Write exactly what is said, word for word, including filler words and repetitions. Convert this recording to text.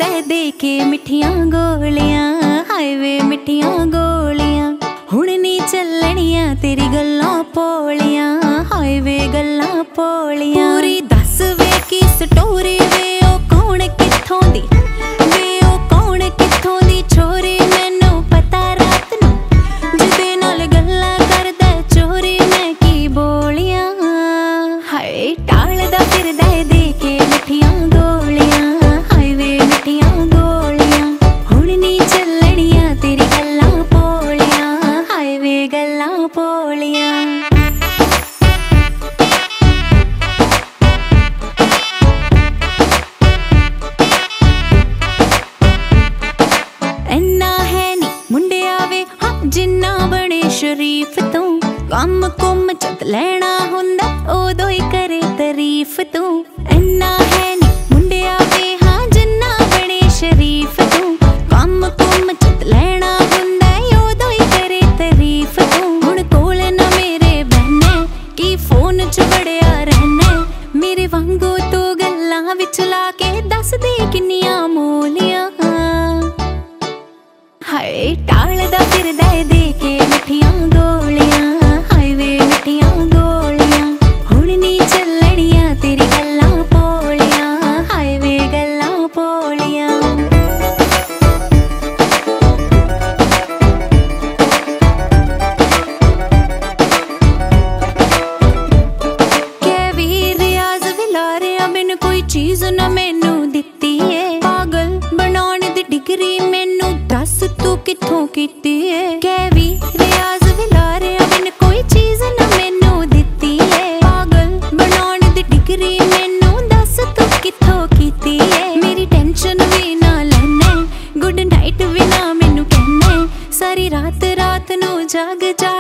फिरदा दे के मिठियां गोलियां, हाय वे मिठियां गोलियां। हुण नी चलनियां तेरी गल्लां भोलियां, हाय वे गल्लां भोलियां। पूरी दस वे की स्टोरी वे ओ कौन कित्थों दी, वे ओ कौन कित्थों दी छोरी। मैनू पता रात नू जिदे नाल गल्लां करदा चोरी मैं की बोलियां, हाय टालदा फिरदा दे के मिठियां गोलियां, हाय वे मिठियां गोलियां। हुण नी चलनियां तेरी गल्लां भोलियां, हाय वे गल्लां भोलियां। जिन्ना बने शरीफ तू कम कुम चत लेना हुंदा उदों ही करे तारीफ तू। इन्ना है नी मुंडिया वे हाँ जिन्ना बने शरीफ तू कम कुम चत लेना हुंदा उदों ही करे तारीफ तू। हुण कोल ना मेरे बहने की फोन च बड़िया रहने, मेरे वांगू तू गल्लां विच ला के दस दे किन्नियां मोलियां, हाय टालदा फिरदा दे के मिठियां गोलियां, हाय वे मिठियां गोलियां। हुण नी चलनियां तेरी गल्लां भोलियां, हाय वे गल्लां भोलियां। कै वी रियाज विलारिया बिन कोई चीज ना मैनू दित्ती है, पागल बनाने दी डिग्री मैनू दस तू कित्थों कीती है। कै वी रियाज विलारिया बिन कोई चीज ना मैनू दित्ती है, पागल बनाने दी डिग्री मैनू दस तू कित्थों कीती है। मेरी टेंशन भी ना लैने, गुड नाइट भी ना मैनू कहने, सारी रात रात नू जाग जा